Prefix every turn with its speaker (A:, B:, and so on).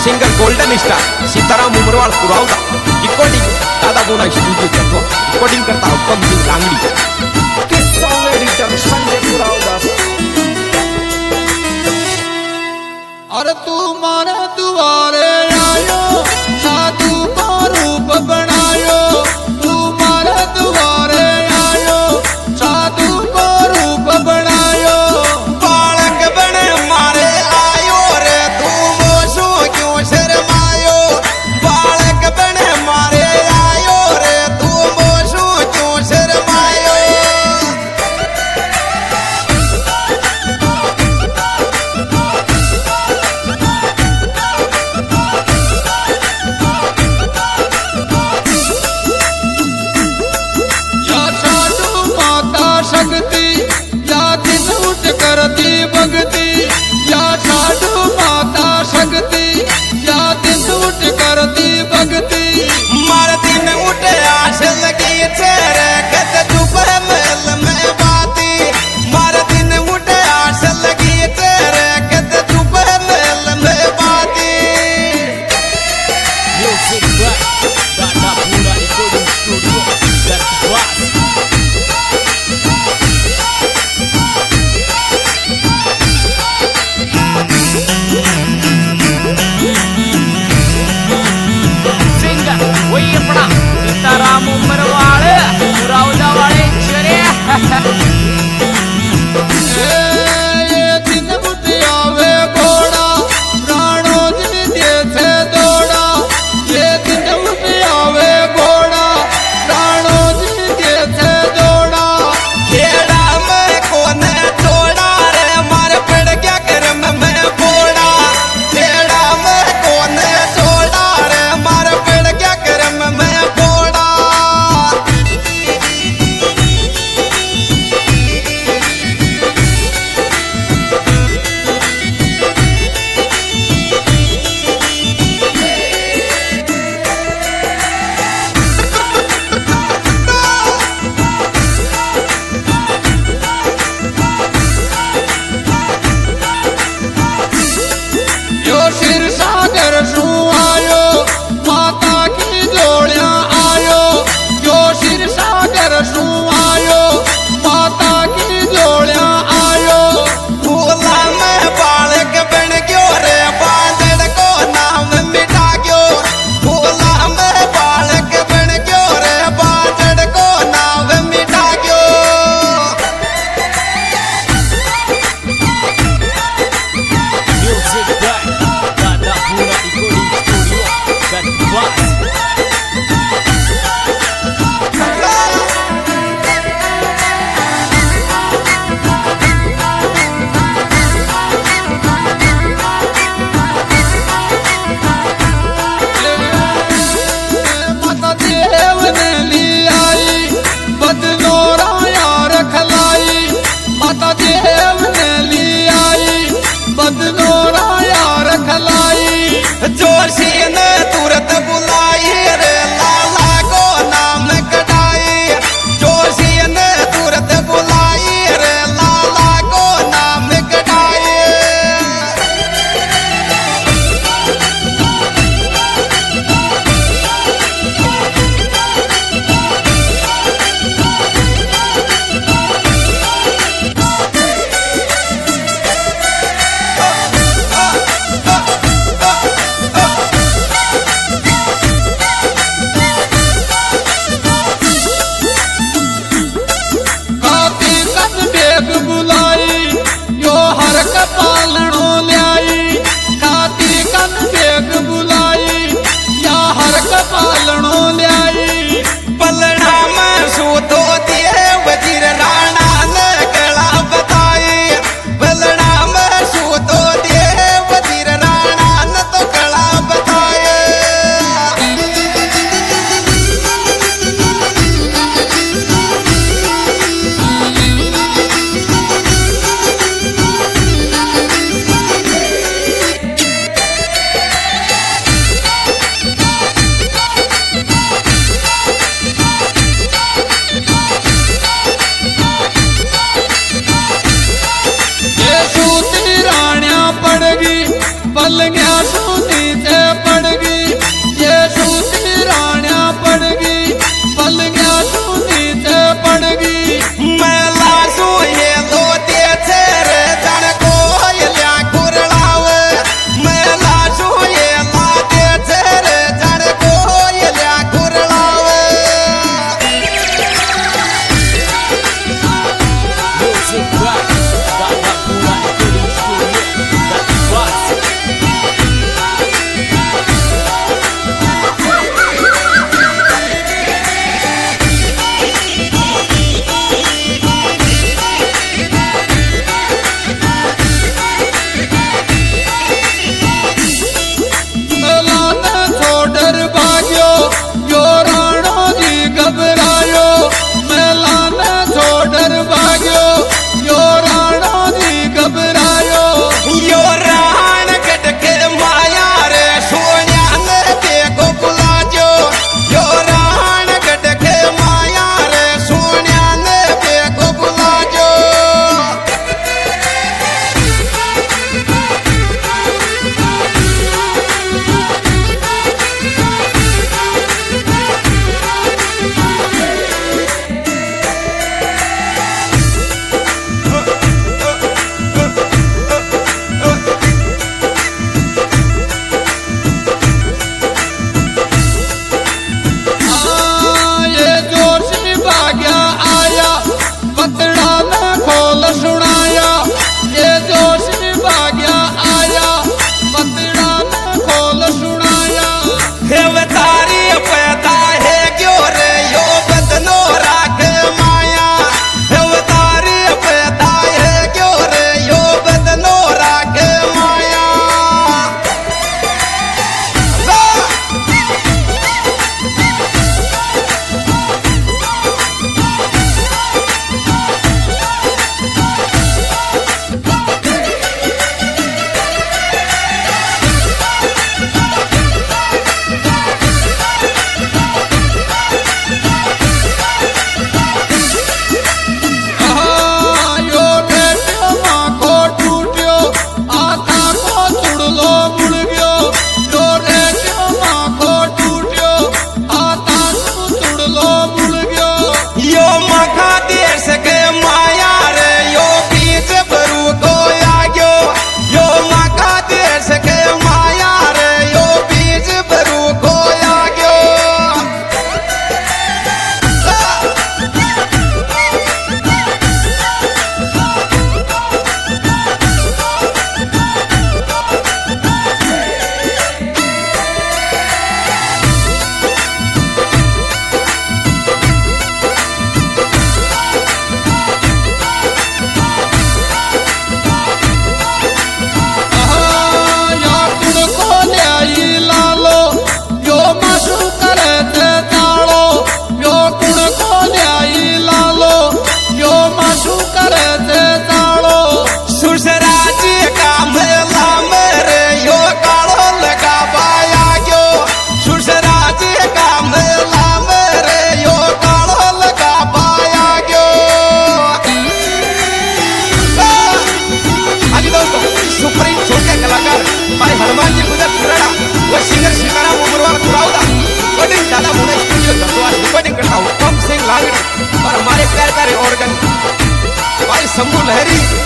A: Singer golden star Sitaram Umarwal Puravada recording Dada Bona studio चंद्वा recording करता हुकम सिंह लांगड़ी किस सॉन्ग एडिटर संजय पुरावदा।
B: अरे तू मारे दुआरे आयो साधु का रूप बनायो, तू मारे दुआरे आयो साधु का रूप बनायो।
C: बालक बने मारे आयो रे तू मोसो क्यों शर्मायो, बालक बने मारे आयो रे तू मोसो क्यों शर्मायो।
B: या साधु माता शक्ति या दिन उठ करती भक्ति, या साधु माता शक्ति या दिन उठ करती भक्ति।
C: मार दिन उठे आश लगी तेरे कत चुप है महल में बाती, मार दिन उठे आश लगी तेरे कत चुप है महल में बाती।
A: म्यूजिक बाय दादा बोना रिकॉर्डिंग स्टूडियो चंद्वा। सिंगर वही अपना सीताराम उमरवाळ पुरावदा वाले चरे।
B: ये दिन उठ आवे घोड़ा प्राणों जी देथे दौड़ा, ये दिन उठ आवे घोड़ा प्राणों जी देथे दौड़ा।
C: खेड़ा में कोने छोड़ा रे मार पड़ गया कर्म में बोड़ा, खेड़ा में कोने छोड़ा रे मार पड़ गया कर्म में बोड़ा।
B: यो सिर सागर सू आयो माता की जोड़िया आयो, यो सिर सागर सू आयो माता की जोड़िया आयो।
C: फूला में बालक बन गयो रे बांदड़ को नाम मिटा गयो, फूला में बालक बन गयो रे बांदड़ को नाम मिटा गयो।
A: म्यूजिक बाय दादा बोना रिकॉर्डिंग स्टूडियो चंद्वा।
B: माता देव ने ली आई बदनोरा यार खलाई, माता देव ने ली आई बदनोरा यार खलाई।
C: जोशी ने तुरंत बुलाई रे लाला को नाम कटाई, जोशी ने तुरंत बुलाई रे लाला को नाम कटाई।
A: Singer Sitaram Umarwal Kuraoda, recording Dada Muna studio Dharwas, recording करता हूँ कम सिंह लांगड़ी और हमारे प्यारे प्यारे ऑर्गन भाई शंभू लहरी